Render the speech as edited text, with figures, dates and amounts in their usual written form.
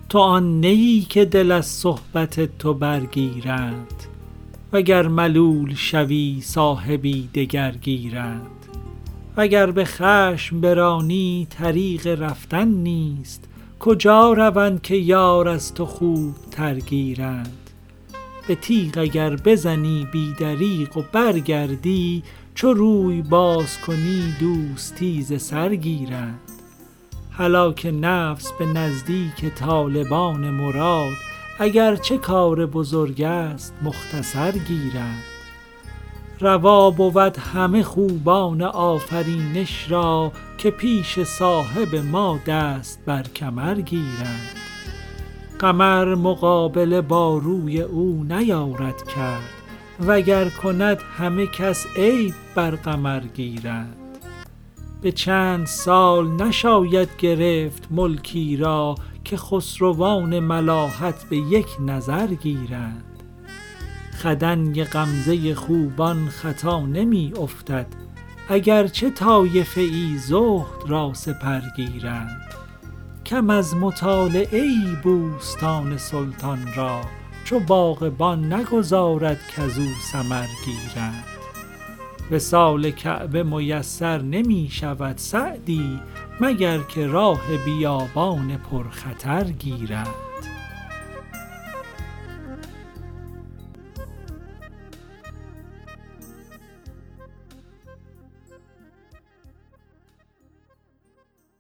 تو آن نیی که دل از صحبت تو برگیرند، وگر ملول شوی صاحبی دگر گیرند. وگر به خشم برانی طریق رفتن نیست، کجا روند که یار از تو خوب تر گیرند. به تیغ اگر بزنی بی دریغ و برگردی، چو روی باز کنی دوستی ز سر گیرند. هلاک نفس به نزدیک طالبان مراد، اگر چه کار بزرگ است مختصر گیرند. روا بود همه خوبان آفرینش را، که پیش صاحب ما دست بر کمر گیرند. قمر مقابله با روی او نیارد کرد، وگر کند همه کس عیب بر قمر گیرند. به چند سال نشاید گرفت ملکی را، که خسروان ملاحت به یک نظر گیرند. خدنگ غمزه خوبان خطا نمی افتد، اگر چه طایفه ای زهد را سپر گیرند. کم از مطالعه ای بوستان سلطان را، چو باغبان نگذارد کزو ثمر گیرند. وصال کعبه میسر نمی شود سعدی، مگر که راه بیابان پرخطر گیرند.